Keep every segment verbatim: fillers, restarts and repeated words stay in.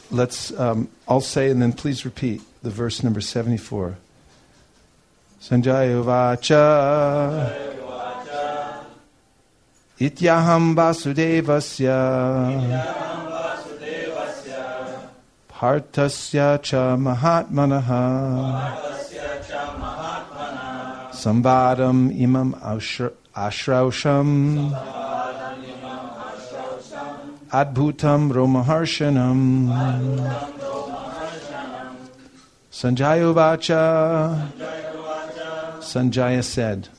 let's, um, I'll say and then please repeat the verse number seventy-four. Sanjaya Uvacha Ityaham Vasudevasya Partasya cha Mahatmanaha Samvadam imam ashrausham Adbhutam Romaharshanam. Sanjaya Uvacha. Sanjaya said,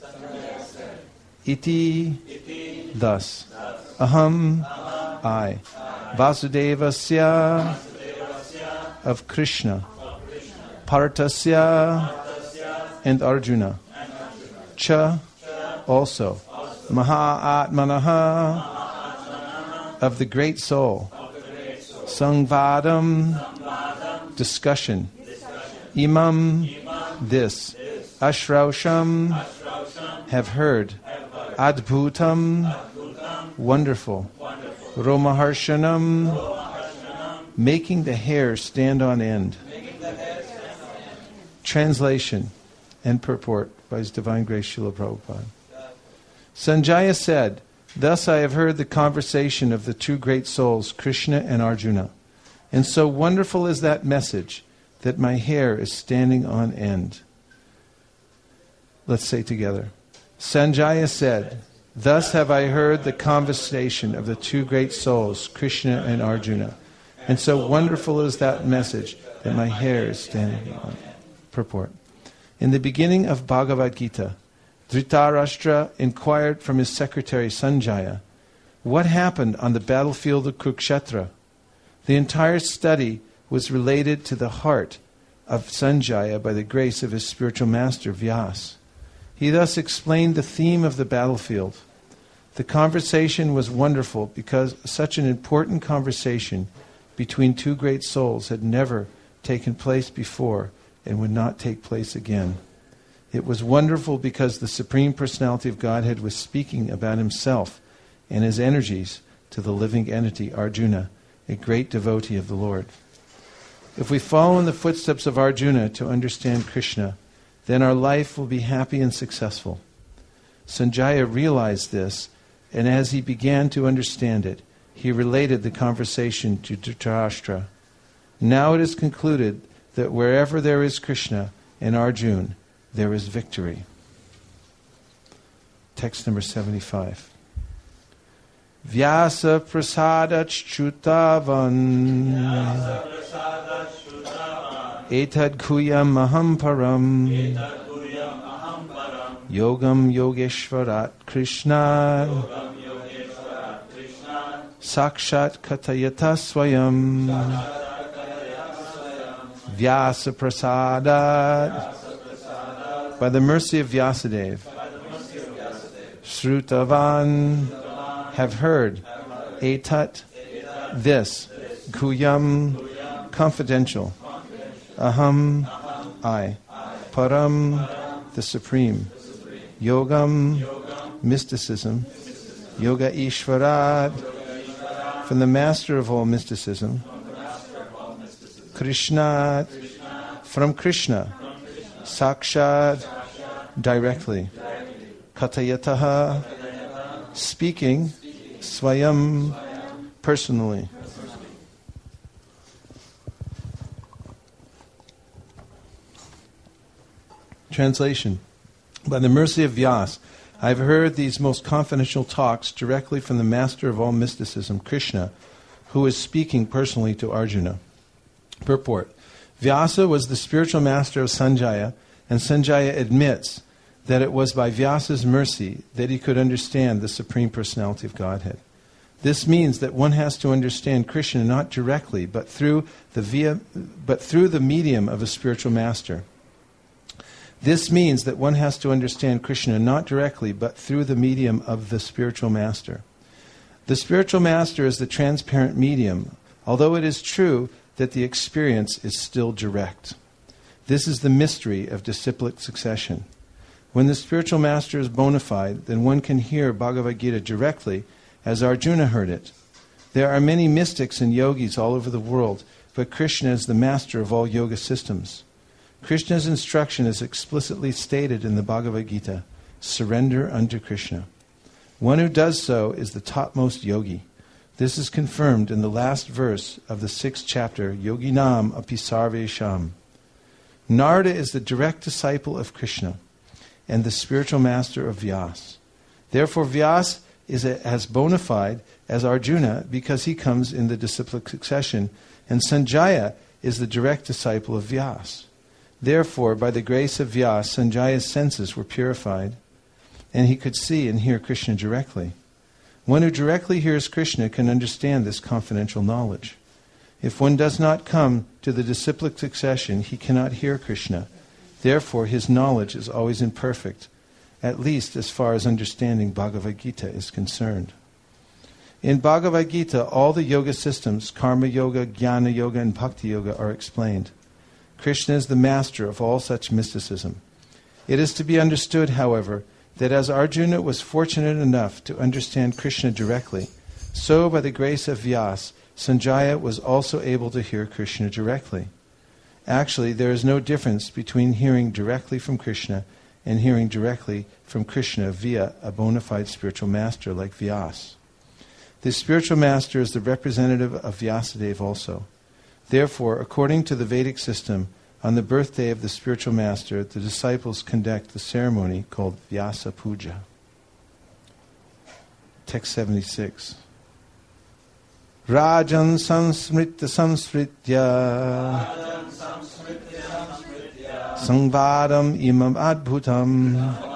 Iti, thus, Aham, I, Vasudevasya, of Krishna, Partasya, and Arjuna, Cha, also, Mahatmanaha, of the great soul, Sangvadam, discussion, Imam, this, Ashrausham, have heard, Adbhutam, wonderful, Romaharshanam, making the hair stand on end. Translation and purport by His Divine Grace Srila Prabhupada. Sanjaya said, thus I have heard the conversation of the two great souls, Krishna and Arjuna. And so wonderful is that message that my hair is standing on end. Let's say together. Sanjaya said, thus have I heard the conversation of the two great souls, Krishna and Arjuna. And so wonderful is that message that my hair is standing on. Purport. In the beginning of Bhagavad Gita, Dhritarashtra inquired from his secretary Sanjaya, what happened on the battlefield of Kurukshetra? The entire study was related to the heart of Sanjaya by the grace of his spiritual master Vyas. He thus explained the theme of the battlefield. The conversation was wonderful because such an important conversation between two great souls had never taken place before and would not take place again. It was wonderful because the Supreme Personality of Godhead was speaking about Himself and His energies to the living entity Arjuna, a great devotee of the Lord. If we follow in the footsteps of Arjuna to understand Krishna, then our life will be happy and successful. Sanjaya realized this, and as he began to understand it, he related the conversation to Dhritarashtra. Now it is concluded that wherever there is Krishna and Arjuna, there is victory. Text number seventy-five. Vyasa prasadat chutavan etad kuyam aham param yogam yogeshvarat krishna sakshat katayata swayam Vyasa prasadat. By the mercy of Vyasadeva, Shrutavan, have heard, Etat, this, Kuyam, confidential, Aham, I, Param, the supreme, Yogam, mysticism, Yoga Ishvarat, from the master of all mysticism, Krishna, from Krishna, Sakshat, directly. Katayataha, speaking. Swayam, personally. Translation. By the mercy of Vyas, I have heard these most confidential talks directly from the master of all mysticism, Krishna, who is speaking personally to Arjuna. Purport. Vyasa was the spiritual master of Sanjaya, and Sanjaya admits that it was by Vyasa's mercy that he could understand the Supreme Personality of Godhead. This means that one has to understand Krishna not directly, but through the via, but through the medium of a spiritual master. This means that one has to understand Krishna not directly, but through the medium of the spiritual master. The spiritual master is the transparent medium, although it is true that the experience is still direct. This is the mystery of disciplic succession. When the spiritual master is bona fide, then one can hear Bhagavad Gita directly as Arjuna heard it. There are many mystics and yogis all over the world, but Krishna is the master of all yoga systems. Krishna's instruction is explicitly stated in the Bhagavad Gita, surrender unto Krishna. One who does so is the topmost yogi. This is confirmed in the last verse of the sixth chapter, Yoginam api sarvesham. Narada is the direct disciple of Krishna and the spiritual master of Vyas. Therefore, Vyas is a, as bona fide as Arjuna because he comes in the disciplic succession, and Sanjaya is the direct disciple of Vyas. Therefore, by the grace of Vyas, Sanjaya's senses were purified, and he could see and hear Krishna directly. One who directly hears Krishna can understand this confidential knowledge. If one does not come to the disciplic succession, he cannot hear Krishna. Therefore, his knowledge is always imperfect, at least as far as understanding Bhagavad Gita is concerned. In Bhagavad Gita, all the yoga systems, Karma Yoga, Jnana Yoga, and Bhakti Yoga, are explained. Krishna is the master of all such mysticism. It is to be understood, however, that as Arjuna was fortunate enough to understand Krishna directly, so by the grace of Vyas, Sanjaya was also able to hear Krishna directly. Actually, there is no difference between hearing directly from Krishna and hearing directly from Krishna via a bona fide spiritual master like Vyas. This spiritual master is the representative of Vyasadeva also. Therefore, according to the Vedic system, on the birthday of the spiritual master, the disciples conduct the ceremony called Vyasa Puja. Text seventy-six. Rajan samsmritya samsritya Sangvadam imam adbhutam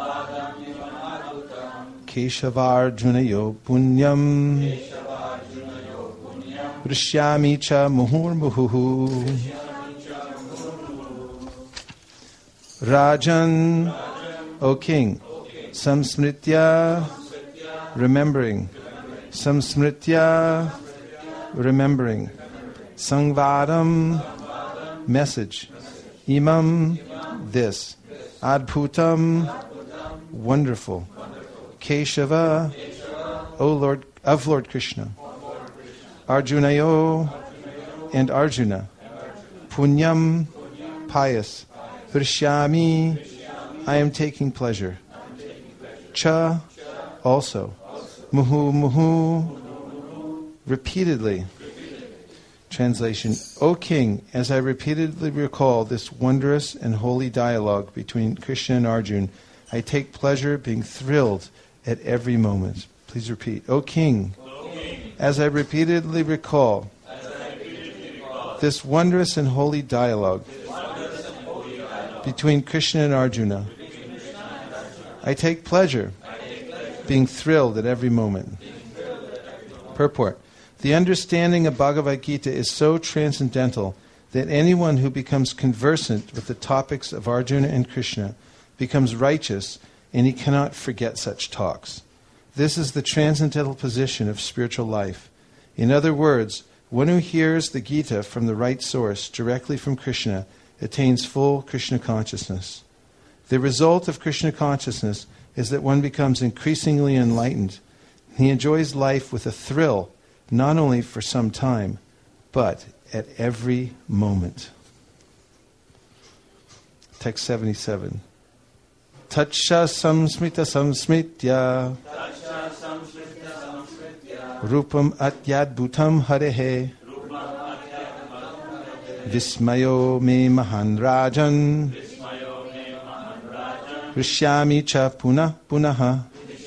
Keshavarjunayo punyam Rishyami cha muhurmuhu. Rajan, O king, samsmritya, remembering, samsmritya, remembering, sangvadam, message, imam, this, adbhutam, wonderful, Keshava, O Lord, of Lord Krishna, Arjunayo, and Arjuna, punyam, pious, Vrishami, I am taking pleasure. Cha, also. Muhu, muhu, repeatedly. Translation, O king, as I repeatedly recall this wondrous and holy dialogue between Krishna and Arjuna, I take pleasure being thrilled at every moment. Please repeat. O king, as I repeatedly recall this wondrous and holy dialogue between Krishna and Arjuna, I take pleasure being thrilled at every moment. Purport. The understanding of Bhagavad Gita is so transcendental that anyone who becomes conversant with the topics of Arjuna and Krishna becomes righteous, and he cannot forget such talks. This is the transcendental position of spiritual life. In other words, one who hears the Gita from the right source, directly from Krishna, attains full Krishna consciousness. The result of Krishna consciousness is that one becomes increasingly enlightened. He enjoys life with a thrill, not only for some time, but at every moment. Text seventy-seven. Tatsha samsmita samsmitya rupam atyadbhutam harehe Vismayo me mahan rajan Rishyami cha punah punaha.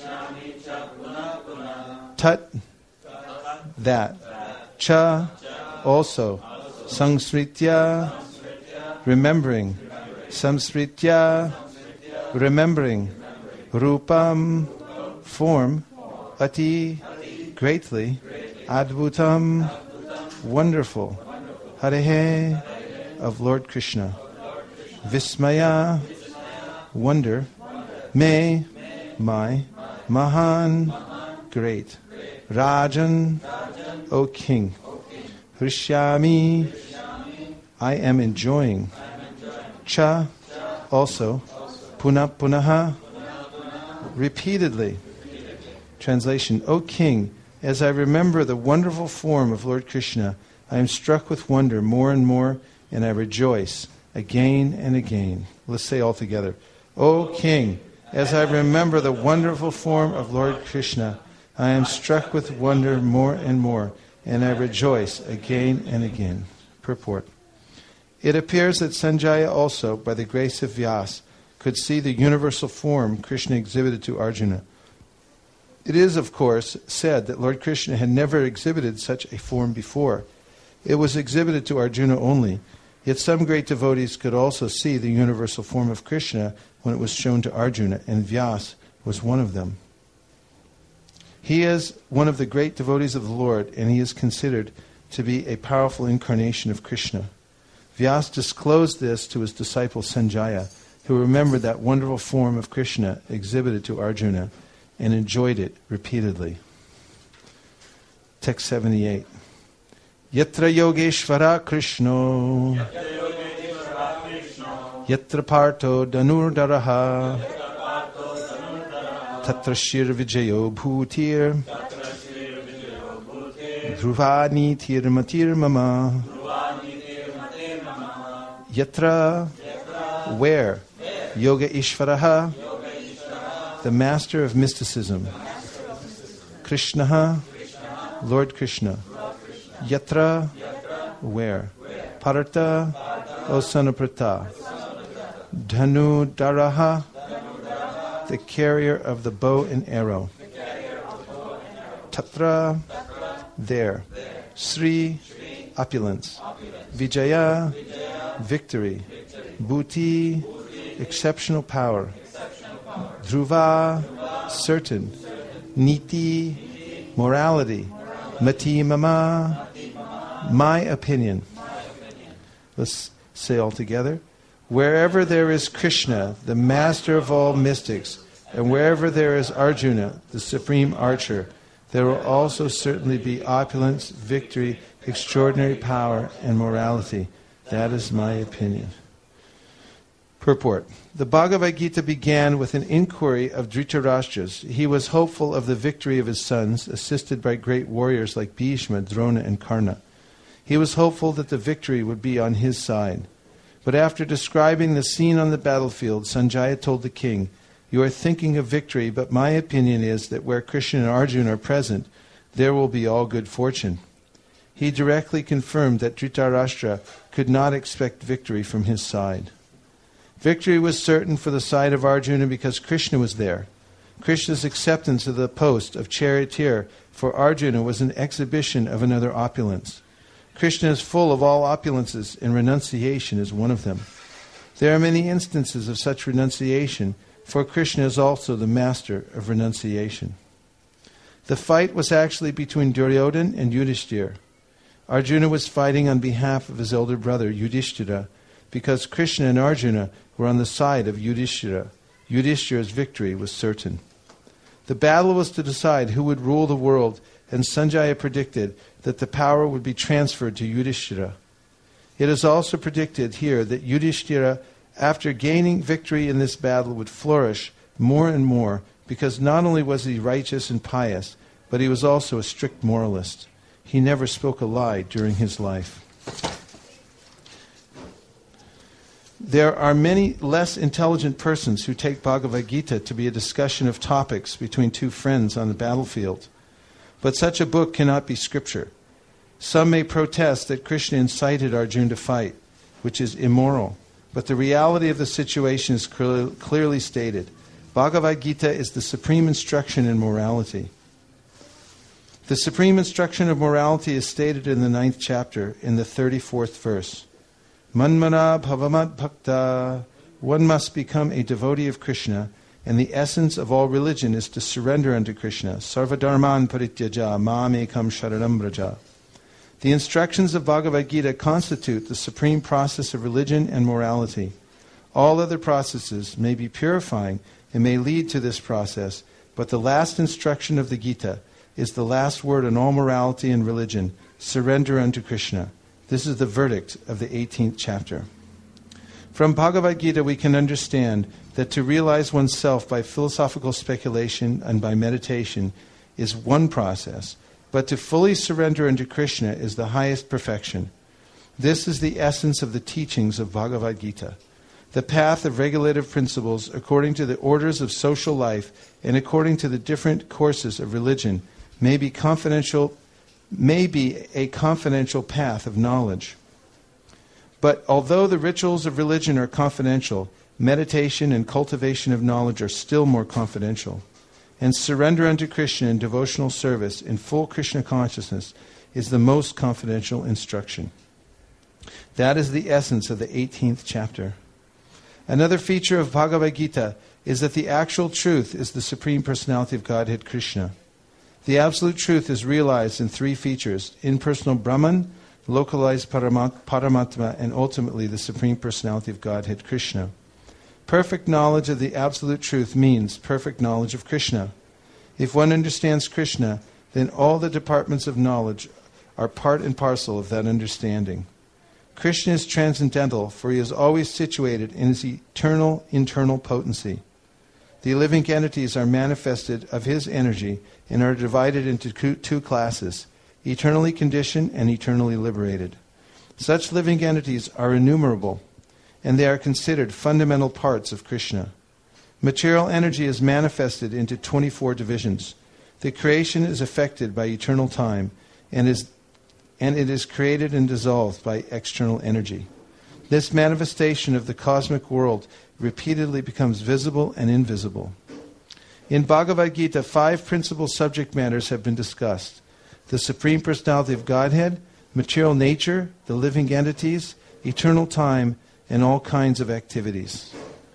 Tat, that. Cha, also. Sangsritya, remembering. Samsritya, remembering. Rupam, form. Ati, greatly. Adbhutam, wonderful. Harehe, of Lord Krishna. Vismaya, wonder. Me, my. Mahan, great. Rajan, O king. Hrishyami, I am enjoying. Cha, also. Punah punaha, repeatedly. Translation, O king, As I remember the wonderful form of Lord Krishna, I am struck with wonder more and more, and I rejoice again and again. Let's say all together. O King, as I remember the wonderful form of Lord Krishna, I am struck with wonder more and more, and I rejoice again and again. Purport. It appears that Sanjaya also, by the grace of Vyasa, could see the universal form Krishna exhibited to Arjuna. It is, of course, said that Lord Krishna had never exhibited such a form before. It was exhibited to Arjuna only, yet some great devotees could also see the universal form of Krishna when it was shown to Arjuna, and Vyasa was one of them. He is one of the great devotees of the Lord, and he is considered to be a powerful incarnation of Krishna. Vyasa disclosed this to his disciple Sanjaya, who remembered that wonderful form of Krishna exhibited to Arjuna and enjoyed it repeatedly. Text seventy-eight. Yatra Yogeshvara Krishno Yatra Partho Dhanurdaraha Tatra Shir Vijayo Bhutir Dhruvani Tir Matir Mama. Yatra, where? Yoga Ishvaraha, the master of mysticism. Krishnaha, Lord Krishna. Yatra, where? Parta, O son of Prata. Dhanu Daraha, the carrier of the bow and arrow. Tatra, there. Sri, opulence. Vijaya, victory. Bhuti, exceptional power. Dhruva, certain. Niti, morality. Mati mama, my opinion. Let's say all together. Wherever there is Krishna, the master of all mystics, and wherever there is Arjuna, the supreme archer, there will also certainly be opulence, victory, extraordinary power, and morality. That is my opinion. Purport. The Bhagavad Gita began with an inquiry of Dhritarashtra's. He was hopeful of the victory of his sons, assisted by great warriors like Bhishma, Drona, and Karna. He was hopeful that the victory would be on his side. But after describing the scene on the battlefield, Sanjaya told the king, "You are thinking of victory, but my opinion is that where Krishna and Arjuna are present, there will be all good fortune." He directly confirmed that Dhritarashtra could not expect victory from his side. Victory was certain for the side of Arjuna because Krishna was there. Krishna's acceptance of the post of charioteer for Arjuna was an exhibition of another opulence. Krishna is full of all opulences, and renunciation is one of them. There are many instances of such renunciation, for Krishna is also the master of renunciation. The fight was actually between Duryodhana and Yudhishthira. Arjuna was fighting on behalf of his elder brother Yudhishthira, because Krishna and Arjuna were on the side of Yudhishthira. Yudhishthira's victory was certain. The battle was to decide who would rule the world, and Sanjaya predicted that the power would be transferred to Yudhishthira. It is also predicted here that Yudhishthira, after gaining victory in this battle, would flourish more and more, because not only was he righteous and pious, but he was also a strict moralist. He never spoke a lie during his life. There are many less intelligent persons who take Bhagavad Gita to be a discussion of topics between two friends on the battlefield. But such a book cannot be scripture. Some may protest that Krishna incited Arjuna to fight, which is immoral. But the reality of the situation is clear, clearly stated. Bhagavad Gita is the supreme instruction in morality. The supreme instruction of morality is stated in the ninth chapter, in the thirty-fourth verse. Manmana bhavamat bhakta. One must become a devotee of Krishna, and the essence of all religion is to surrender unto Krishna. Sarvadharman parityaja mam ekam sharanam braja. The instructions of Bhagavad Gita constitute the supreme process of religion and morality. All other processes may be purifying and may lead to this process, but the last instruction of the Gita is the last word on all morality and religion: surrender unto Krishna. This is the verdict of the eighteenth chapter. From Bhagavad Gita we can understand that to realize oneself by philosophical speculation and by meditation is one process, But to fully surrender unto Krishna is the highest perfection. This is the essence of the teachings of Bhagavad Gita. The path of regulative principles according to the orders of social life and according to the different courses of religion may be confidential, may be a confidential path of knowledge. But although the rituals of religion are confidential, meditation and cultivation of knowledge are still more confidential. And surrender unto Krishna in devotional service in full Krishna consciousness is the most confidential instruction. That is the essence of the eighteenth chapter. Another feature of Bhagavad Gita is that the actual truth is the Supreme Personality of Godhead Krishna. The absolute truth is realized in three features: impersonal Brahman, localized Paramatma, and ultimately the Supreme Personality of Godhead Krishna. Perfect knowledge of the absolute truth means perfect knowledge of Krishna. If one understands Krishna, then all the departments of knowledge are part and parcel of that understanding. Krishna is transcendental, for he is always situated in his eternal internal potency. The living entities are manifested of his energy and are divided into two classes, eternally conditioned and eternally liberated. Such living entities are innumerable, and they are considered fundamental parts of Krishna. Material energy is manifested into twenty-four divisions. The creation is affected by eternal time, and is and it is created and dissolved by external energy. This manifestation of the cosmic world repeatedly becomes visible and invisible. In Bhagavad Gita, five principal subject matters have been discussed: the Supreme Personality of Godhead, material nature, the living entities, eternal time, and all kinds of activities.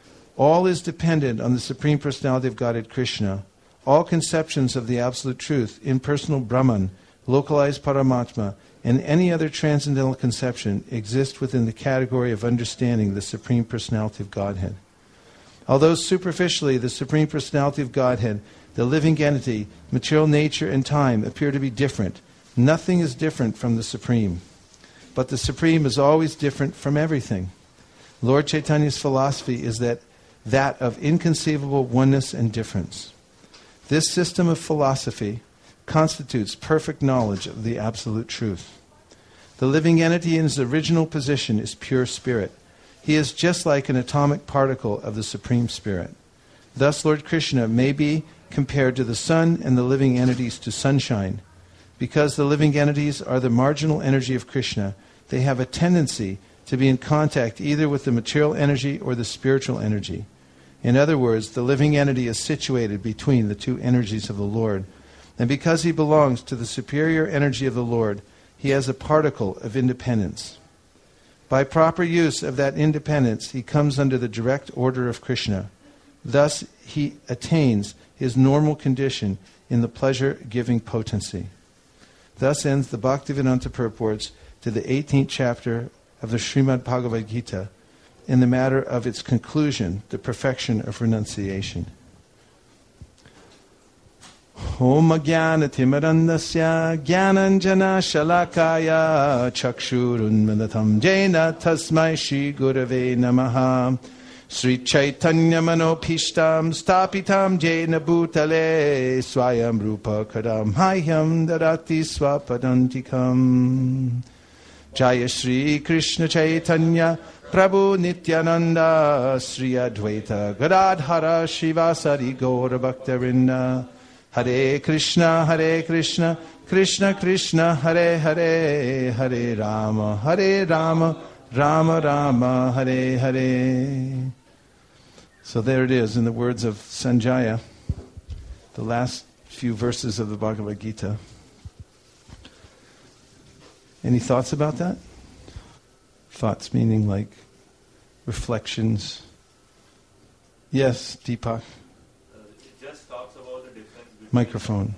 All is dependent on the Supreme Personality of Godhead Krishna. All conceptions of the Absolute Truth, impersonal Brahman, localized Paramatma, and any other transcendental conception exist within the category of understanding the Supreme Personality of Godhead. Although superficially the Supreme Personality of Godhead, the living entity, material nature, and time appear to be different, nothing is different from the Supreme. But the Supreme is always different from everything. Lord Chaitanya's philosophy is that that of inconceivable oneness and difference. This system of philosophy constitutes perfect knowledge of the absolute truth. The living entity in his original position is pure spirit. He is just like an atomic particle of the Supreme Spirit. Thus Lord Krishna may be compared to the sun and the living entities to sunshine. Because the living entities are the marginal energy of Krishna, they have a tendency to be in contact either with the material energy or the spiritual energy. In other words, the living entity is situated between the two energies of the Lord. And because he belongs to the superior energy of the Lord, he has a particle of independence. By proper use of that independence, he comes under the direct order of Krishna. Thus, he attains his normal condition in the pleasure-giving potency. Thus ends the Bhaktivedanta purports to the eighteenth chapter of the Srimad Bhagavad Gita in the matter of its conclusion, the perfection of renunciation. Om Jnana Timirandasya Jnananjana Shalakaya Chakshurunmadatam Jena Tasmai Shri Gurave Namaha Sri Chaitanya Manopishtam Stapitam Jena Bhutale Swayam Rupa Kadam Hayam Darati Swapadantikam Jaya Shri Krishna Chaitanya Prabhu Nityananda Sri Advaita Gadadhara Shivasari Gaura Bhaktarinda Hare Krishna Hare Krishna Krishna Krishna Hare Hare Hare Rama Hare Rama Rama Rama Hare Hare. So there it is in the words of Sanjaya, the last few verses of the Bhagavad Gita. Any thoughts about that? Thoughts meaning like reflections. Yes, Deepak. Uh, it just talks about the difference between... Microphone.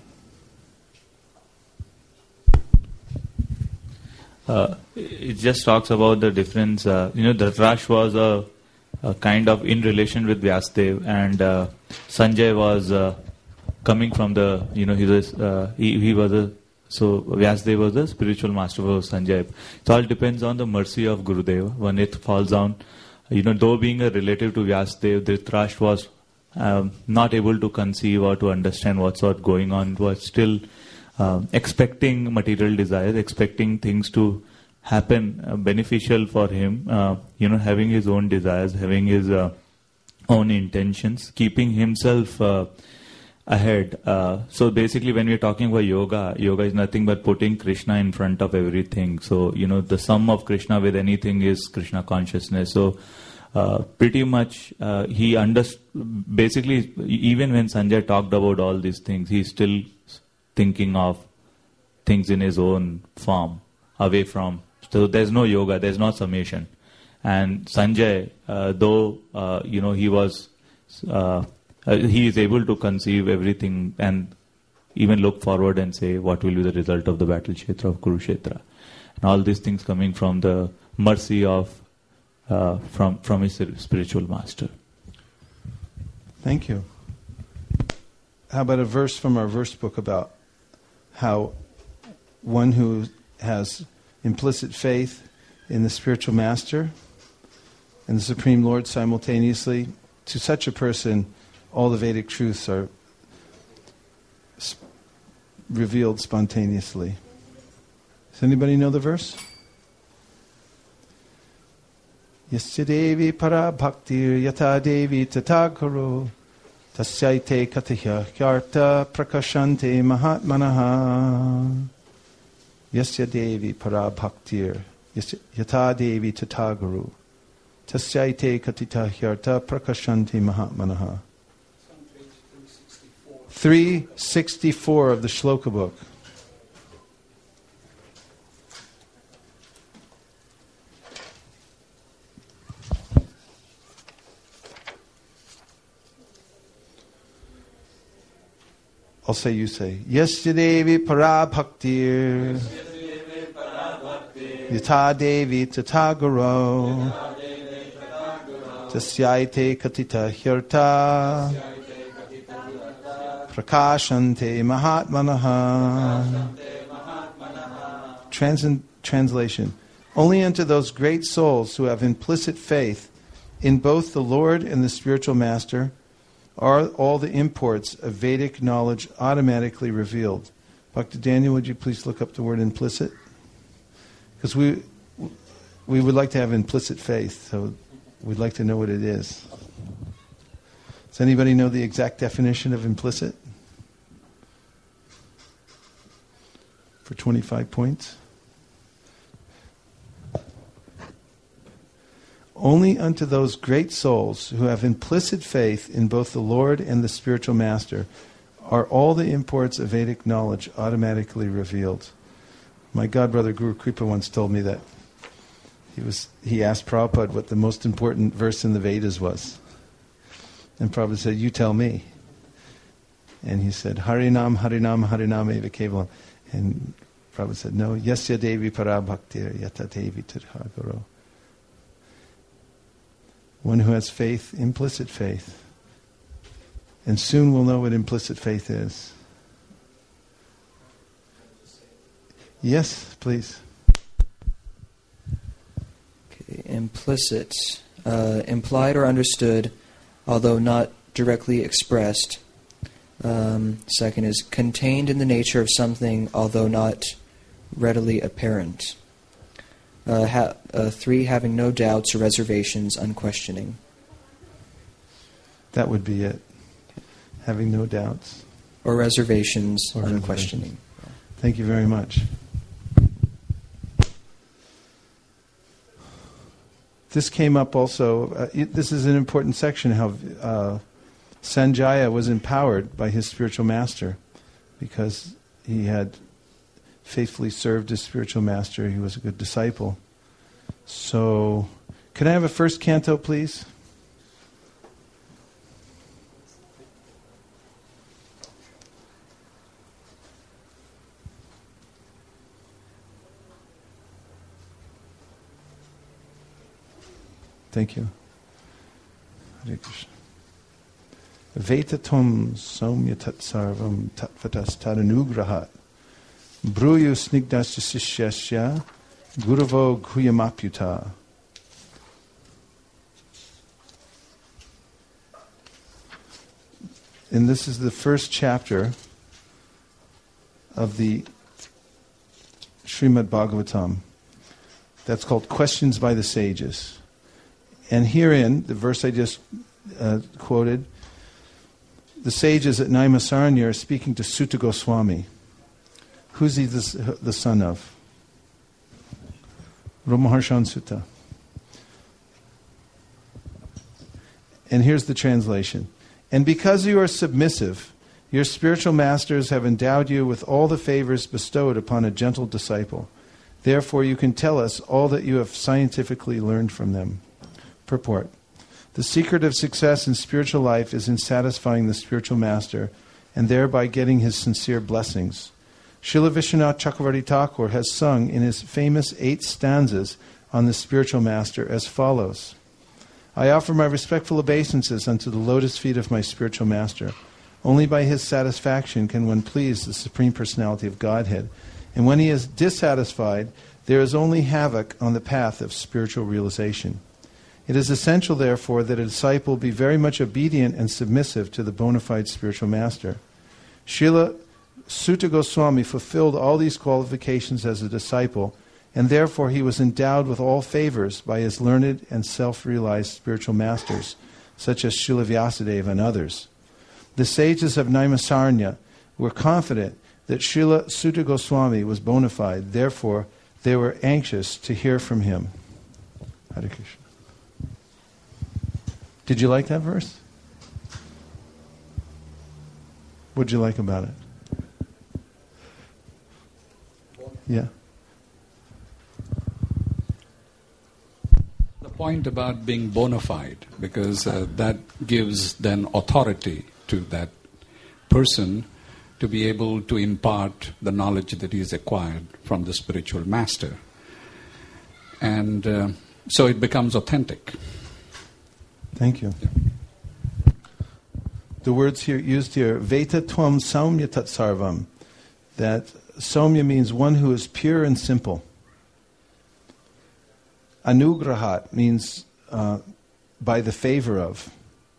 Uh, it just talks about the difference. Uh, you know, Dhritarashtra was a, a kind of in relation with Vyasadeva, and uh, Sanjay was uh, coming from the, you know, he was, uh, he, he was a, so Vyasadeva was the spiritual master of Sanjay. It all depends on the mercy of Gurudeva. When it falls down, you know, though being a relative to Vyasadeva, Dhritarashtra was um, not able to conceive or to understand what's what going on. It was still um, expecting material desires, expecting things to happen uh, beneficial for him, uh, you know, having his own desires, having his uh, own intentions, keeping himself uh, ahead. Uh, so basically when we're talking about yoga, yoga is nothing but putting Krishna in front of everything. So, you know, the sum of Krishna with anything is Krishna consciousness. So uh, pretty much uh, he understood, basically even when Sanjay talked about all these things, he's still thinking of things in his own form, away from. So there's no yoga, there's no summation. And Sanjay, uh, though, uh, you know, he was... Uh, Uh, he is able to conceive everything and even look forward and say what will be the result of the battle kshetra of Kurukshetra. And all these things coming from the mercy of, uh, from, from his spiritual master. Thank you. How about a verse from our verse book about how one who has implicit faith in the spiritual master and the Supreme Lord simultaneously, to such a person all the Vedic truths are sp- revealed spontaneously. Does anybody know the verse? Yasya devi para bhaktir yata devi tata guru tasyaite katihya kyarta prakashante mahatmanaha. Yasya devi para bhaktir yata devi tata guru tasyaite katita hyarta prakashante mahatmanaha. three sixty-four of the Shloka book. I'll say, you say. Yasya Devi para bhaktir Yata Devi tata guru Tasyaite katita hyarta Prakashante Mahatmanaha. Trans- translation. Only unto those great souls who have implicit faith in both the Lord and the spiritual master are all the imports of Vedic knowledge automatically revealed. Bhakti Daniel, would you please look up the word implicit? Because we we would like to have implicit faith, so we'd like to know what it is. Does anybody know the exact definition of implicit? For twenty-five points. Only unto those great souls who have implicit faith in both the Lord and the spiritual master are all the imports of Vedic knowledge automatically revealed. My godbrother Guru Kripa once told me that he was he asked Prabhupada what the most important verse in the Vedas was. And Prabhupada said, you tell me. And he said, Harinam, Harinam, Harinam eva kevalam. And Prabhupada said, no, Yasya Devi para bhaktir yata Devi tadha guru. One who has faith, implicit faith. And soon we'll know what implicit faith is. Yes, please. Okay, implicit, uh, implied or understood, although not directly expressed. Um, second is contained in the nature of something, although not readily apparent. Uh, ha- uh, three, having no doubts or reservations, unquestioning. That would be it. Having no doubts. Or reservations, Or unquestioning. reservations. Thank you very much. This came up also. Uh, it, this is an important section, how uh, Sanjaya was empowered by his spiritual master because he had faithfully served his spiritual master. He was a good disciple. So, can I have a first canto, please? Thank you. Hare Krishna. Vetatum somya tatsarvam tatvatas tadanugrahat bruyu snigdasya sishyasya guravo guyamapyuta. And this is the first chapter of the Srimad Bhagavatam. That's called Questions by the Sages. And herein, the verse I just uh, quoted, the sages at Naimisaranya are speaking to Sutta Goswami. Who's he the, the son of? Ramaharshan Sutta. And here's the translation. And because you are submissive, your spiritual masters have endowed you with all the favors bestowed upon a gentle disciple. Therefore, you can tell us all that you have scientifically learned from them. Purport. The secret of success in spiritual life is in satisfying the spiritual master and thereby getting his sincere blessings. Srila Vishwanath Chakravarti Thakur has sung in his famous eight stanzas on the spiritual master as follows. I offer my respectful obeisances unto the lotus feet of my spiritual master. Only by his satisfaction can one please the Supreme Personality of Godhead. And when he is dissatisfied, there is only havoc on the path of spiritual realization. It is essential, therefore, that a disciple be very much obedient and submissive to the bona fide spiritual master. Srila Sutta Goswami fulfilled all these qualifications as a disciple, and therefore he was endowed with all favors by his learned and self-realized spiritual masters, such as Srila Vyasadeva and others. The sages of Naimisaranya were confident that Srila Sutta Goswami was bona fide, therefore they were anxious to hear from him. Hare Krishna. Did you like that verse? What did you like about it? Yeah. The point about being bona fide, because uh, that gives then authority to that person to be able to impart the knowledge that he has acquired from the spiritual master. And uh, so it becomes authentic. Thank you. Yeah. The words here used here, Veta Tvam Saumya Tat Sarvam, that Saumya means one who is pure and simple. Anugrahat means uh, by the favor of.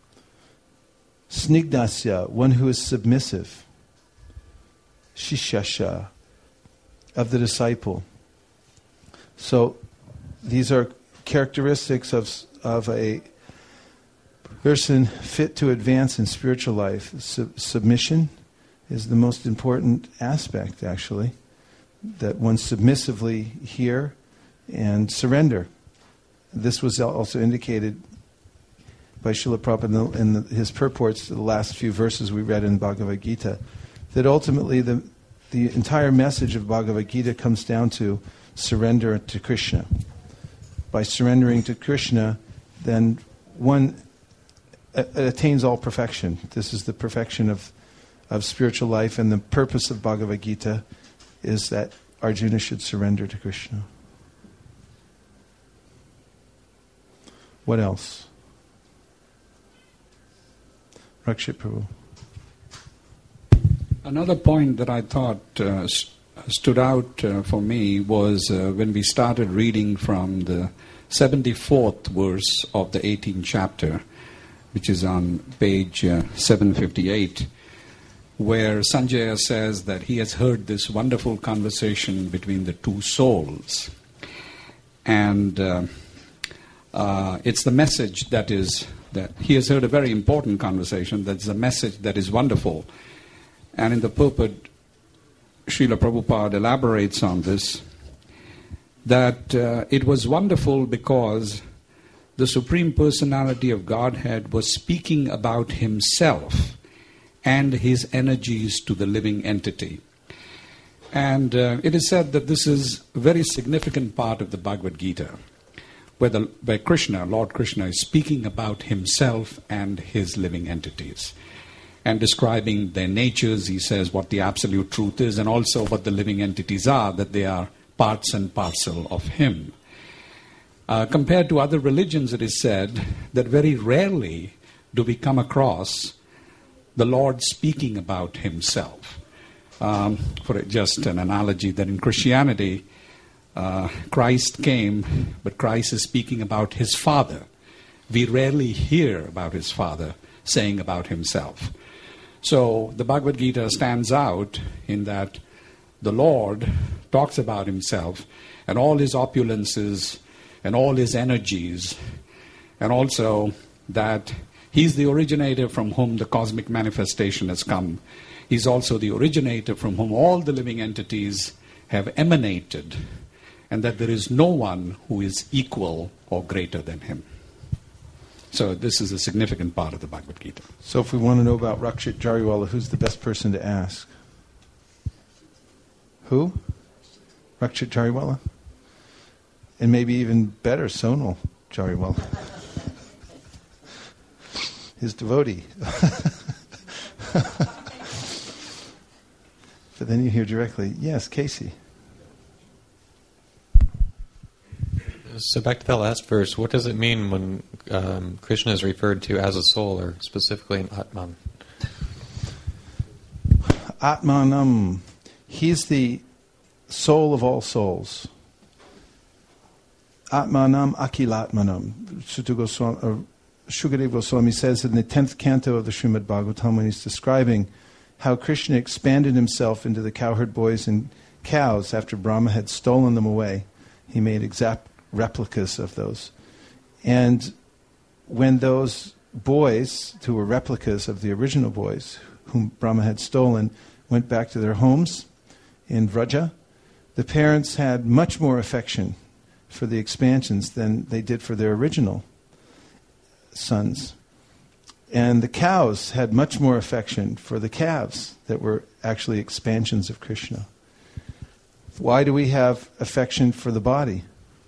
Snigdasya, one who is submissive. Shishasha, of the disciple. So these are characteristics of of a person fit to advance in spiritual life. Sub- submission is the most important aspect, actually, that one submissively hear and surrender. This was also indicated by Srila Prabhupada in, the, in the, his purports to the last few verses we read in Bhagavad Gita, that ultimately the, the entire message of Bhagavad Gita comes down to surrender to Krishna. By surrendering to Krishna, then one attains all perfection. This is the perfection of, of spiritual life, and the purpose of Bhagavad Gita is that Arjuna should surrender to Krishna. What else? Rakshit Prabhu. Another point that I thought uh, st- stood out uh, for me was uh, when we started reading from the seventy-fourth verse of the eighteenth chapter, which is on page uh, seven fifty-eight, where Sanjaya says that he has heard this wonderful conversation between the two souls. And uh, uh, it's the message that is, that he has heard a very important conversation, that's a message that is wonderful. And in the purport, Srila Prabhupada elaborates on this, that uh, it was wonderful because the Supreme Personality of Godhead was speaking about himself and his energies to the living entity. And uh, it is said that this is a very significant part of the Bhagavad Gita, where, the, where Krishna, Lord Krishna, is speaking about himself and his living entities. And describing their natures, he says what the absolute truth is, and also what the living entities are, that they are parts and parcel of him. Uh, compared to other religions, it is said that very rarely do we come across the Lord speaking about himself. Um, for just an analogy, that in Christianity, uh, Christ came, but Christ is speaking about his Father. We rarely hear about his Father saying about himself. So the Bhagavad Gita stands out in that the Lord talks about himself and all his opulences and all his energies, and also that he's the originator from whom the cosmic manifestation has come. He's also the originator from whom all the living entities have emanated, and that there is no one who is equal or greater than him. So this is a significant part of the Bhagavad Gita. So if we want to know about Rakshit Jariwala, who's the best person to ask? Who? Rakshit Jariwala? And maybe even better, Sonal Jariwala. His devotee. But then you hear directly, yes, Casey. So back to that last verse, what does it mean when um, Krishna is referred to as a soul, or specifically an Atman? Atmanam. He's the soul of all souls. Atmanam Akilatmanam. Sutta Goswami, uh, Shukadeva Goswami says in the tenth canto of the Srimad Bhagavatam, when he's describing how Krishna expanded himself into the cowherd boys and cows after Brahma had stolen them away. He made exact replicas of those. And when those boys, who were replicas of the original boys, whom Brahma had stolen, went back to their homes in Vraja, the parents had much more affection for the expansions than they did for their original sons. And the cows had much more affection for the calves that were actually expansions of Krishna. Why do we have affection for the body?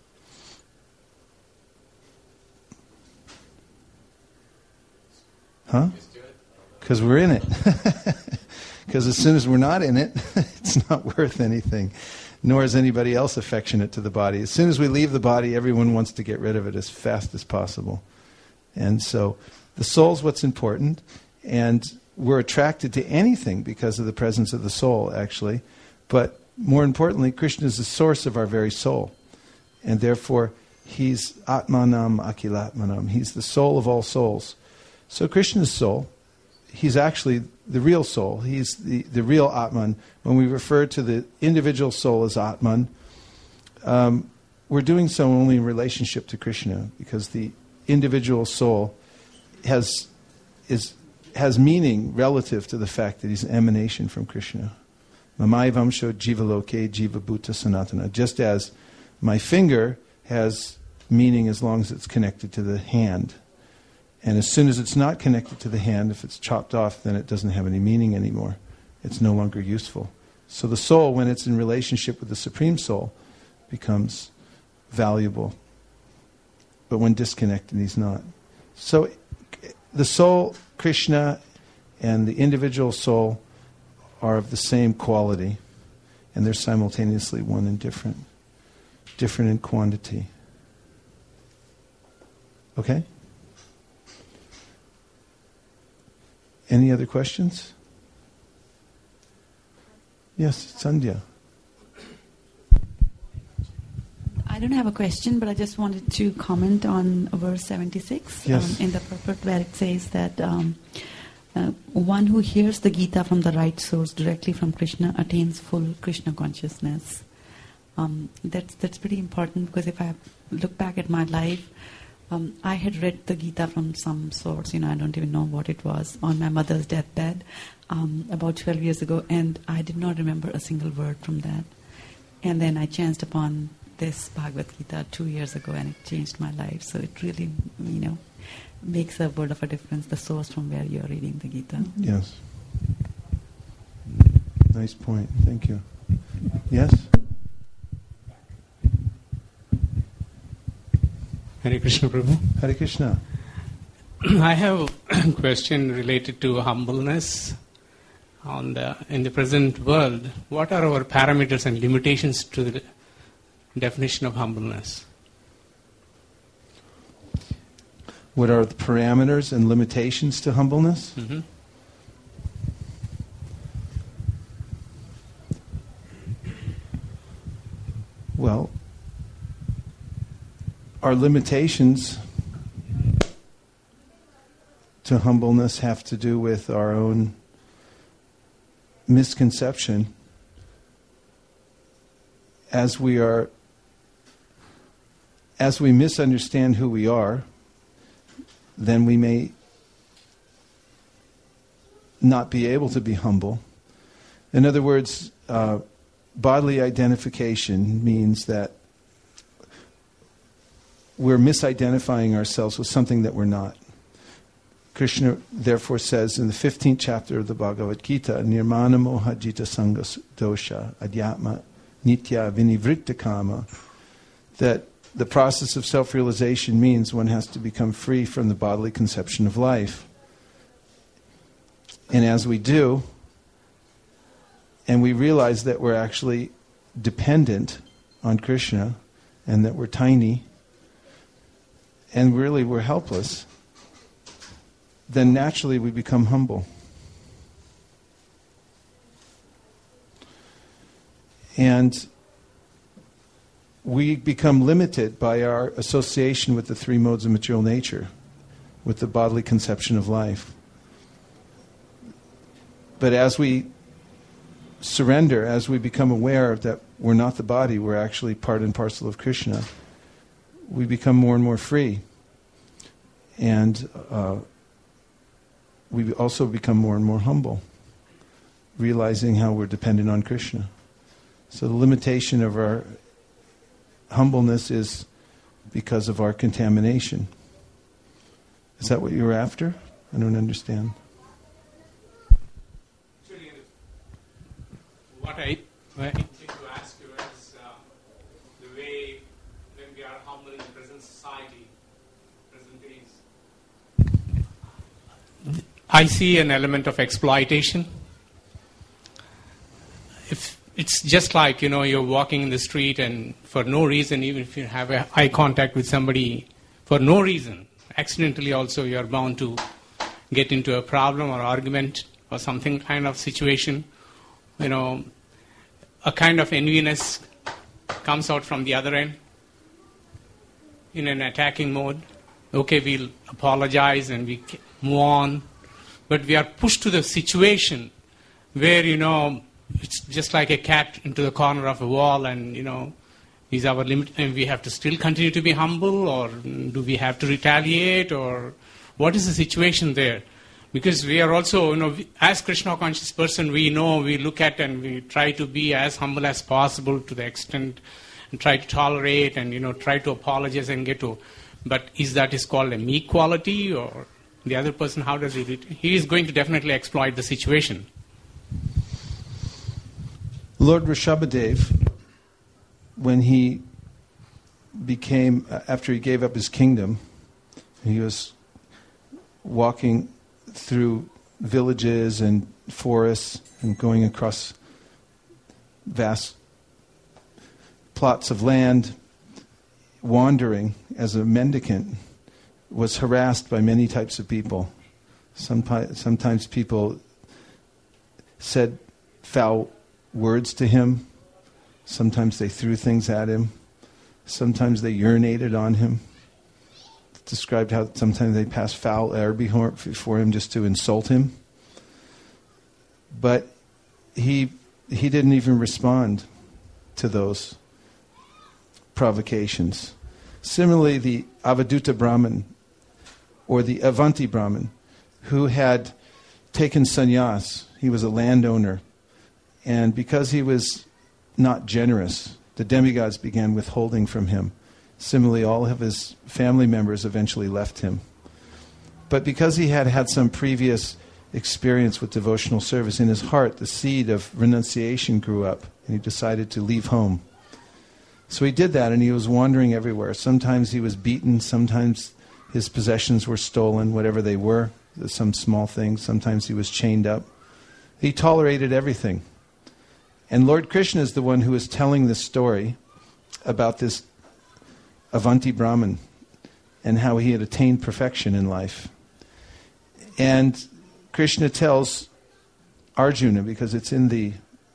Huh? Because we're in it. Because as soon as we're not in it, it's not worth anything. Nor is anybody else affectionate to the body. As soon as we leave the body, everyone wants to get rid of it as fast as possible. And so the soul's what's important, and we're attracted to anything because of the presence of the soul, actually. But more importantly, Krishna is the source of our very soul. And therefore, he's Atmanam Akilatmanam. He's the soul of all souls. So Krishna's soul, he's actually the real soul. He's the, the real Atman. When we refer to the individual soul as Atman, um, we're doing so only in relationship to Krishna, because the individual soul has is has meaning relative to the fact that he's an emanation from Krishna. Mamayavamsho jivaloke jiva bhuta sanatana. Just as my finger has meaning as long as it's connected to the hand. And as soon as it's not connected to the hand, if it's chopped off, then it doesn't have any meaning anymore. It's no longer useful. So the soul, when it's in relationship with the Supreme Soul, becomes valuable. But when disconnected, he's not. So the soul, Krishna, and the individual soul are of the same quality, and they're simultaneously one and different. Different in quantity. Okay? Any other questions? Yes, Sandhya. I don't have a question, but I just wanted to comment on verse seventy-six Yes. um, in the purport, where it says that um, uh, one who hears the Gita from the right source directly from Krishna attains full Krishna consciousness. Um, that's that's pretty important, because if I look back at my life, um, I had read the Gita from some source, you know, I don't even know what it was, on my mother's deathbed um, about twelve years ago, and I did not remember a single word from that. And then I chanced upon this Bhagavad Gita two years ago, and it changed my life. So it really, you know, makes a world of a difference, the source from where you're reading the Gita. Yes. Nice point. Thank you. Yes? Hare Krishna, Prabhu. Hare Krishna. I have a question related to humbleness. On the in the present world, what are our parameters and limitations to the definition of humbleness? What are the parameters and limitations to humbleness? Mm-hmm. Well, our limitations to humbleness have to do with our own misconception as we are, as we misunderstand who we are, then we may not be able to be humble. In other words, uh, bodily identification means that we're misidentifying ourselves with something that we're not. Krishna therefore says in the fifteenth chapter of the Bhagavad Gita, Nirmana moha jita sanga dosha adhyatma nitya vinivritta kama, that the process of self-realization means one has to become free from the bodily conception of life. And as we do, and we realize that we're actually dependent on Krishna, and that we're tiny, and really we're helpless, then naturally we become humble. And we become limited by our association with the three modes of material nature, with the bodily conception of life. But as we surrender, as we become aware that we're not the body, we're actually part and parcel of Krishna, we become more and more free. And uh, we also become more and more humble, realizing how we're dependent on Krishna. So the limitation of our humbleness is because of our contamination. Is that what you were after? I don't understand. Actually, what I, what I think to ask you is uh, the way when we are humble in the present society, present days, I see an element of exploitation. If it's just like, you know, you're walking in the street and for no reason, even if you have a eye contact with somebody, for no reason, accidentally also you're bound to get into a problem or argument or something kind of situation. You know, a kind of enviness comes out from the other end in an attacking mode. Okay, we'll apologize and we move on. But we are pushed to the situation where, you know, it's just like a cat into the corner of a wall, and, you know, is our limit, and we have to still continue to be humble, or do we have to retaliate, or what is the situation there? Because we are also, you know, as Krishna conscious person, we know, we look at and we try to be as humble as possible to the extent, and try to tolerate and, you know, try to apologize and get to. But is that is called a meek quality, or the other person, how does he do it? He is going to definitely exploit the situation. Lord Rishabhadev, when he became, after he gave up his kingdom, he was walking through villages and forests and going across vast plots of land, wandering as a mendicant, was harassed by many types of people. Sometimes, sometimes people said foul words to him. Sometimes they threw things at him. Sometimes they urinated on him. Described how sometimes they passed foul air before him just to insult him. But he he didn't even respond to those provocations. Similarly, the Avaduta Brahmin, or the Avanti Brahmin, who had taken sannyas, he was a landowner, and because he was not generous, the demigods began withholding from him. Similarly, all of his family members eventually left him. But because he had had some previous experience with devotional service, in his heart the seed of renunciation grew up, and he decided to leave home. So he did that, and he was wandering everywhere. Sometimes he was beaten, sometimes his possessions were stolen, whatever they were, some small things. Sometimes he was chained up. He tolerated everything. And Lord Krishna is the one who is telling this story about this Avanti Brahmin and how he had attained perfection in life. And Krishna tells Arjuna, because it's in the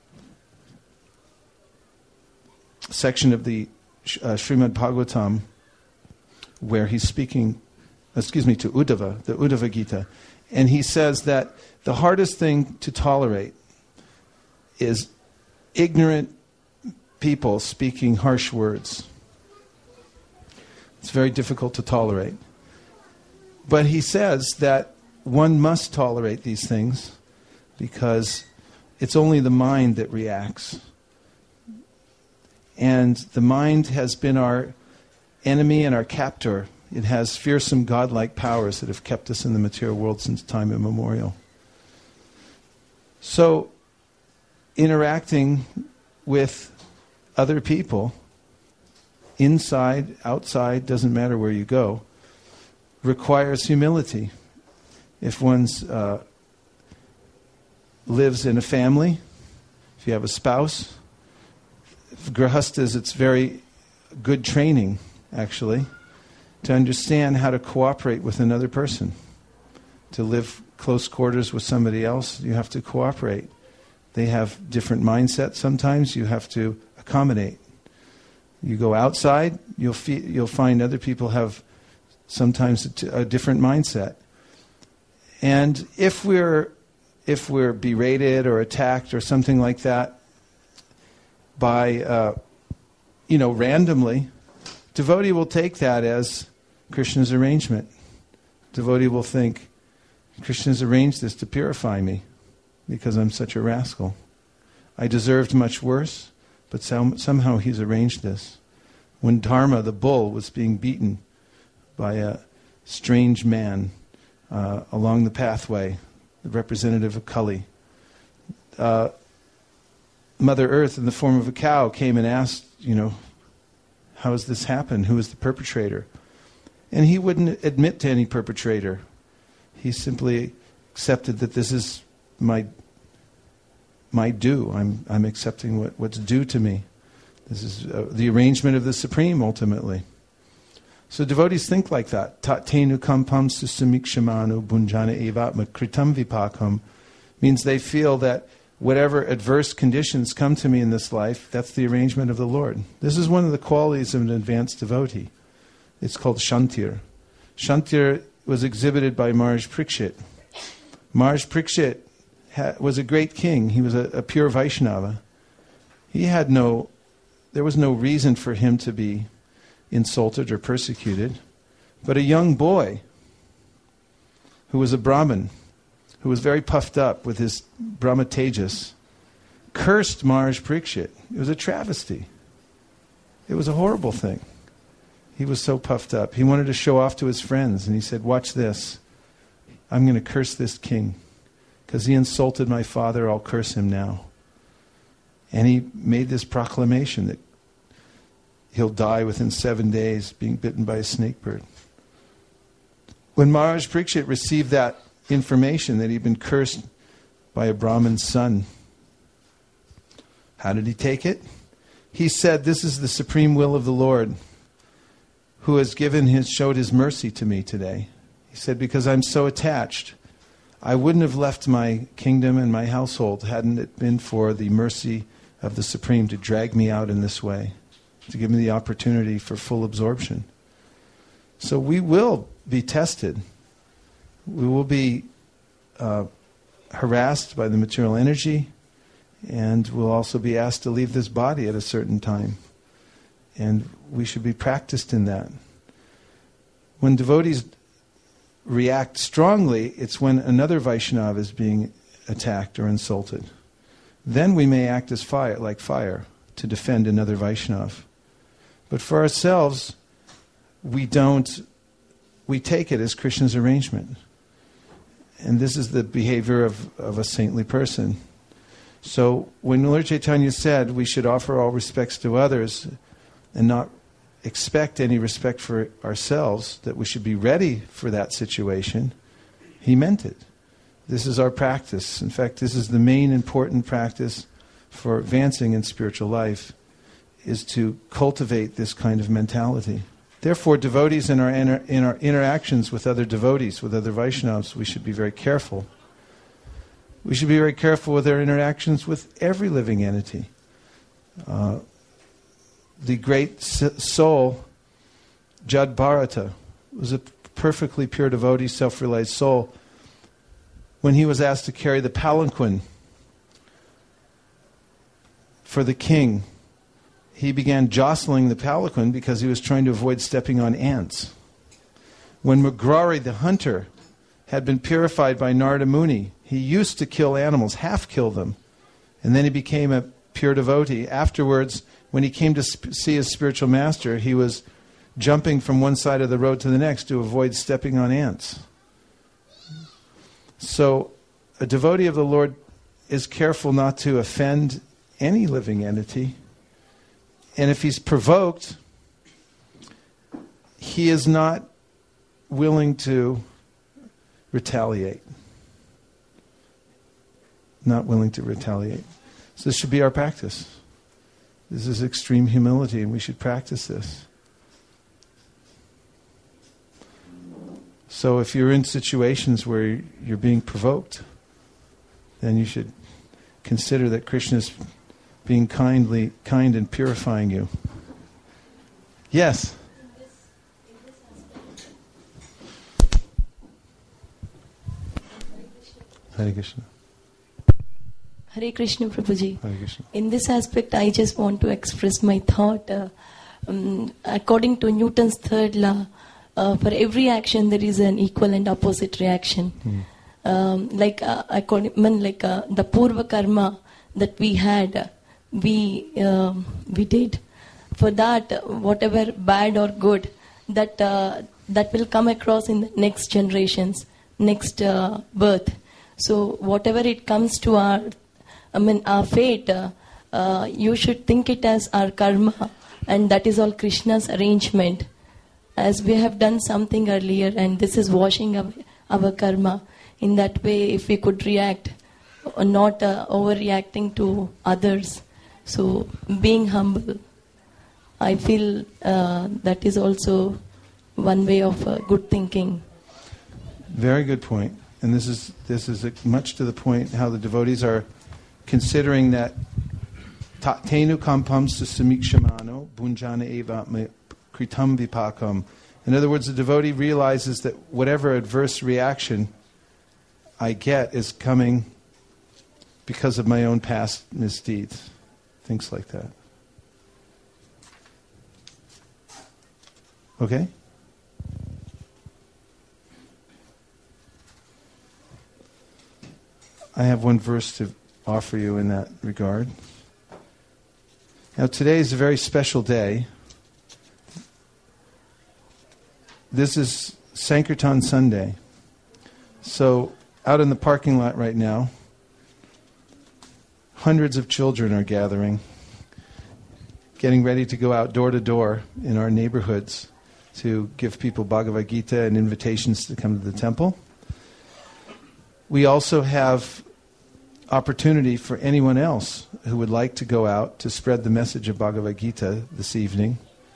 section of the uh, Srimad Bhagavatam where he's speaking, excuse me, to Uddhava, the Uddhava Gita. And he says that the hardest thing to tolerate is ignorant people speaking harsh words. It's very difficult to tolerate. But he says that one must tolerate these things because it's only the mind that reacts. And the mind has been our enemy and our captor. It has fearsome godlike powers that have kept us in the material world since time immemorial. So, interacting with other people, inside, outside, doesn't matter where you go, requires humility. If one uh, lives in a family, if you have a spouse, if grahastas, it's very good training, actually, to understand how to cooperate with another person. To live close quarters with somebody else, you have to cooperate. They have different mindsets sometimes, you have to accommodate. You go outside, you'll fe- you'll find other people have sometimes a, t- a different mindset. And if we're if we're berated or attacked or something like that by uh, you know randomly, devotee will take that as Krishna's arrangement. Devotee will think, Krishna's arranged this to purify me because I'm such a rascal. I deserved much worse, but some, somehow he's arranged this. When Dharma, the bull, was being beaten by a strange man uh, along the pathway, the representative of Kali, uh, Mother Earth, in the form of a cow, came and asked, you know, how has this happened? Who is the perpetrator? And he wouldn't admit to any perpetrator. He simply accepted that this is my my due. I'm I'm accepting what, what's due to me. This is uh, the arrangement of the Supreme, ultimately. So devotees think like that. Tatenu kampam susamikshamanu bunjana evatma kritam vipakam means they feel that whatever adverse conditions come to me in this life, that's the arrangement of the Lord. This is one of the qualities of an advanced devotee. It's called Shantir. Shantir was exhibited by Maharaj Parikshit. Maharaj Parikshit ha- was a great king. He was a, a pure Vaishnava. He had no, there was no reason for him to be insulted or persecuted. But a young boy who was a Brahmin, who was very puffed up with his Brahma Tejas, cursed Maharaj Parikshit. It was a travesty. It was a horrible thing. He was so puffed up. He wanted to show off to his friends, and he said, watch this. I'm going to curse this king. Because he insulted my father, I'll curse him now. And he made this proclamation that he'll die within seven days being bitten by a snake bird. When Maharaj Parikshit received that information that he'd been cursed by a Brahmin's son, how did he take it? He said, this is the supreme will of the Lord, who has given his, showed his mercy to me today. He said, because I'm so attached, I wouldn't have left my kingdom and my household hadn't it been for the mercy of the Supreme to drag me out in this way, to give me the opportunity for full absorption. So we will be tested. We will be uh, harassed by the material energy, and we'll also be asked to leave this body at a certain time. And we should be practiced in that. When devotees react strongly, it's when another Vaishnava is being attacked or insulted. Then we may act as fire, like fire, to defend another Vaishnava. But for ourselves, we don't, we take it as Krishna's arrangement. And this is the behavior of, of a saintly person. So when Lord Chaitanya said we should offer all respects to others and not expect any respect for ourselves, that we should be ready for that situation, he meant it. This is our practice. In fact, this is the main important practice for advancing in spiritual life, is to cultivate this kind of mentality. Therefore, devotees in our, inter- in our interactions with other devotees, with other Vaishnavas, we should be very careful. We should be very careful with our interactions with every living entity. Uh, the great soul, Jad Bharata, was a perfectly pure devotee, self-realized soul. When he was asked to carry the palanquin for the king he began jostling the palanquin because he was trying to avoid stepping on ants. When Mugrari the hunter had been purified by Narada Muni, he used to kill animals, half kill them, and then he became a pure devotee. Afterwards, when he came to sp- see his spiritual master, he was jumping from one side of the road to the next to avoid stepping on ants. So a devotee of the Lord is careful not to offend any living entity. And if he's provoked, he is not willing to retaliate. Not willing to retaliate. So this should be our practice. This is extreme humility, and we should practice this. So if you're in situations where you're being provoked, then you should consider that Krishna is being kindly, kind and purifying you. Yes? Hare Krishna. Hare Krishna, Prabhuji. Hare Krishna. In this aspect, I just want to express my thought. Uh, um, according to Newton's third law, uh, for every action there is an equal and opposite reaction. Hmm. Um, like uh, according, like uh, the purva karma that we had, uh, we uh, we did. For that, uh, whatever bad or good, that uh, that will come across in the next generations, next uh, birth. So whatever it comes to our, I mean, our fate, uh, uh, you should think it as our karma, and that is all Krishna's arrangement. As we have done something earlier, and this is washing away our karma. In that way, if we could react, or not uh, overreacting to others, so being humble, I feel uh, that is also one way of uh, good thinking. Very good point. And this is this is a, much to the point how the devotees are considering that tenu kampam samikshamano bunjana eva kritam vipakam. In other words, the devotee realizes that whatever adverse reaction I get is coming because of my own past misdeeds. Things like that. Okay? I have one verse to offer you in that regard. Now, today is a very special day. This is Sankirtan Sunday. So, out in the parking lot right now, hundreds of children are gathering, getting ready to go out door to door in our neighborhoods to give people Bhagavad Gita and invitations to come to the temple. We also have opportunity for anyone else who would like to go out to spread the message of Bhagavad Gita this evening.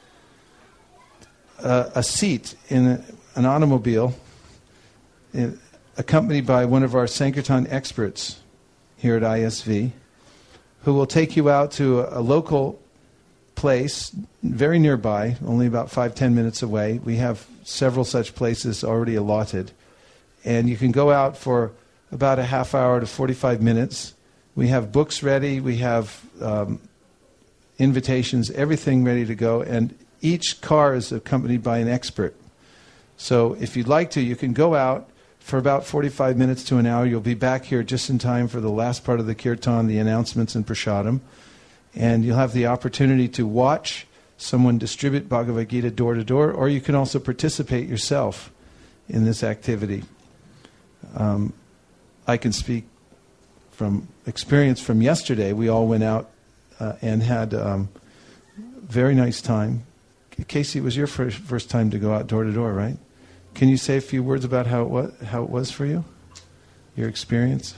Uh, a seat in a, an automobile in, accompanied by one of our Sankirtan experts here at I S V, who will take you out to a, a local place very nearby, only about five, ten minutes away. We have several such places already allotted. And you can go out for about a half hour to forty-five minutes. We have books ready. We have um, invitations, everything ready to go. And each car is accompanied by an expert. So if you'd like to, you can go out for about forty-five minutes to an hour. You'll be back here just in time for the last part of the kirtan, the announcements and prasadam. And you'll have the opportunity to watch someone distribute Bhagavad Gita door to door, or you can also participate yourself in this activity. Um, I can speak from experience from yesterday. We all went out uh, and had a um, very nice time. Casey, it was your first, first time to go out door to door, right? Can you say a few words about how it was, how it was for you? Your experience?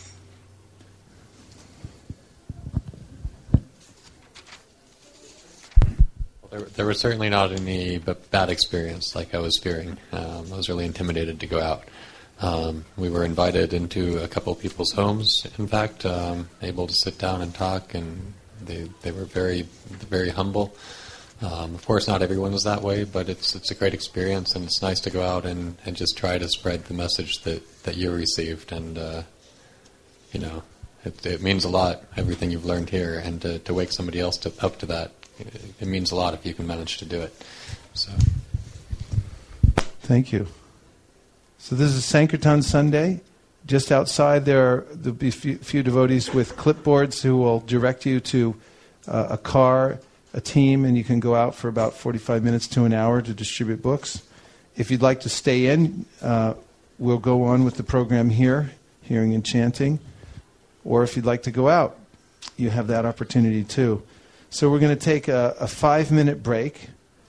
There, there was certainly not any b- bad experience like I was fearing. Um, I was really intimidated to go out. Um, we were invited into a couple of people's homes, in fact, um, able to sit down and talk, and they they were very very humble. Um, of course, not everyone is that way, but it's it's a great experience, and it's nice to go out and, and just try to spread the message that, that you received, and uh, you know, it, it means a lot, everything you've learned here, and to, to wake somebody else to, up to that it means a lot if you can manage to do it. So, thank you. So this is Sankirtan Sunday. Just outside there are there'll be a few, few devotees with clipboards who will direct you to uh, a car, a team, and you can go out for about forty-five minutes to an hour to distribute books. If you'd like to stay in, uh, we'll go on with the program here, hearing and chanting. Or if you'd like to go out, you have that opportunity too. So we're going to take a, a five-minute break.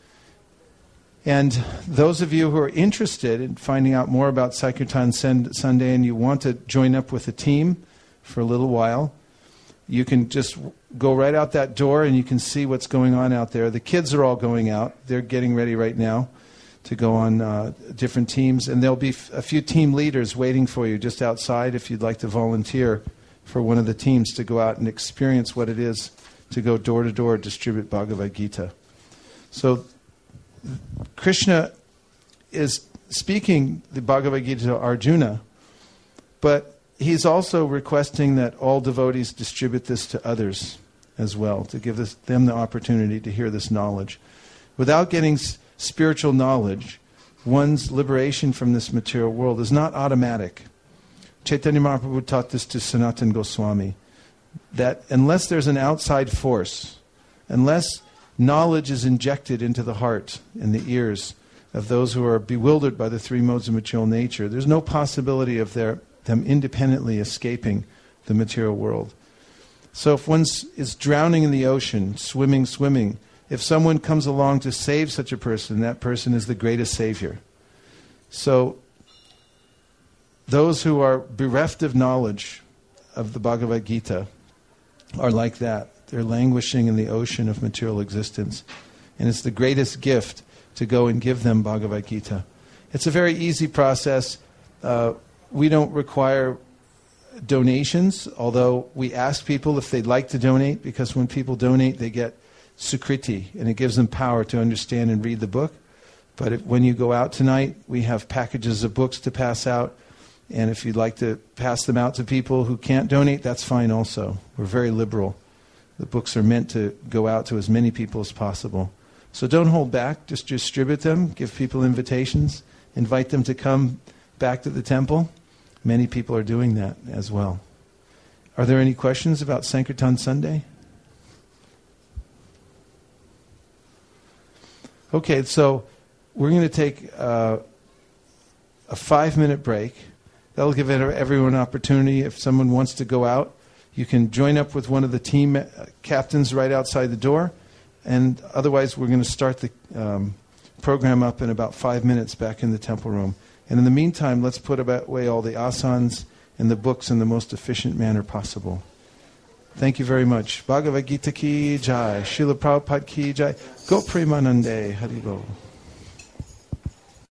And those of you who are interested in finding out more about Sankirtan Sunday and you want to join up with a team for a little while, you can just go right out that door and you can see what's going on out there. The kids are all going out. They're getting ready right now to go on uh, different teams. And there'll be f- a few team leaders waiting for you just outside if you'd like to volunteer for one of the teams to go out and experience what it is to go door to door, distribute Bhagavad Gita. So Krishna is speaking the Bhagavad Gita to Arjuna, but he's also requesting that all devotees distribute this to others as well, to give this, them the opportunity to hear this knowledge. Without getting s- spiritual knowledge, one's liberation from this material world is not automatic. Chaitanya Mahaprabhu taught this to Sanatana Goswami, that unless there's an outside force, unless knowledge is injected into the heart and the ears of those who are bewildered by the three modes of material nature, there's no possibility of their, them independently escaping the material world. So if one is drowning in the ocean, swimming, swimming, if someone comes along to save such a person, that person is the greatest savior. So those who are bereft of knowledge of the Bhagavad Gita are like that. They're languishing in the ocean of material existence. And it's the greatest gift to go and give them Bhagavad Gita. It's a very easy process. Uh, we don't require donations, although we ask people if they'd like to donate, because when people donate, they get sukriti, and it gives them power to understand and read the book. But if, when you go out tonight, we have packages of books to pass out. And if you'd like to pass them out to people who can't donate, that's fine also. We're very liberal. The books are meant to go out to as many people as possible. So don't hold back. Just distribute them. Give people invitations. Invite them to come back to the temple. Many people are doing that as well. Are there any questions about Sankirtan Sunday? Okay, so we're going to take uh, a five-minute break. That'll give everyone an opportunity. If someone wants to go out, you can join up with one of the team captains right outside the door. And otherwise, we're going to start the um, program up in about five minutes back in the temple room. And in the meantime, let's put away all the asans and the books in the most efficient manner possible. Thank you very much. Bhagavad Gita ki jai. Srila Prabhupada ki jai. Go Premanande. Haribol.